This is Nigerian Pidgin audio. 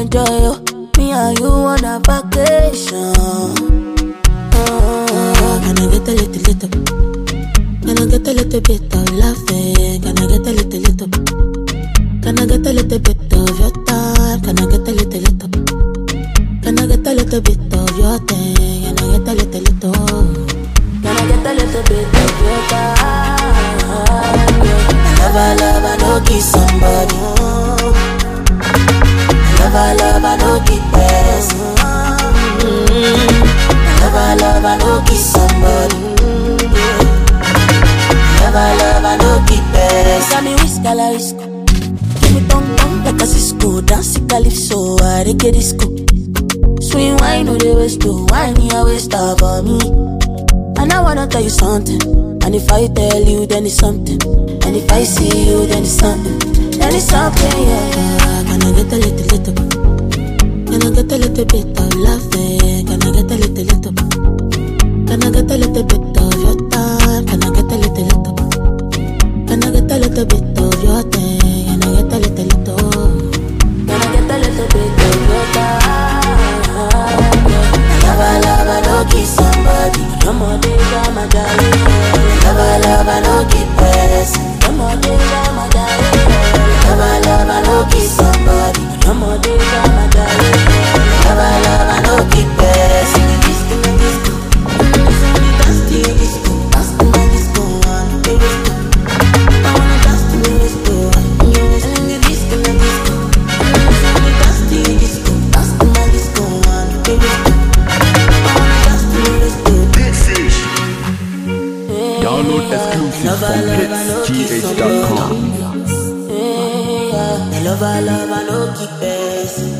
enjoy, oh. Me and you on a vacation. Can I get a little? Can I get a little bit of laughing? Can I get a little? Can I get a little bit of your time? Can I get a little? Can I get a little bit of your thing? Can I get a little? Can I get a little bit of your time? I don't kiss somebody. I don't keep person. I don't kiss somebody. I don't keep person. Got me whisk a la whisk. Give me tongue like a Cisco. Dance it calypso, I reggae disco. Swing wine or the waist to wine, you waste for me. And I wanna tell you something. And if I tell you, then it's something. And if I see you, then it's something. Then it's something, yeah. Can I get a little? Can I get a little bit of laughing? Can I get a little? Can I get a little bit of your time? Can I get a little? Can I get a little bit of your thing? Can I get a little? Can I get a little bit of your time? I don't kiss somebody. Come on, my darling. I don't keep person. Come on, my darling. I don't kiss somebody. Come on, my darling. I don't keep person. Download exclusive from hitsgh.com. I love, I don't keep it.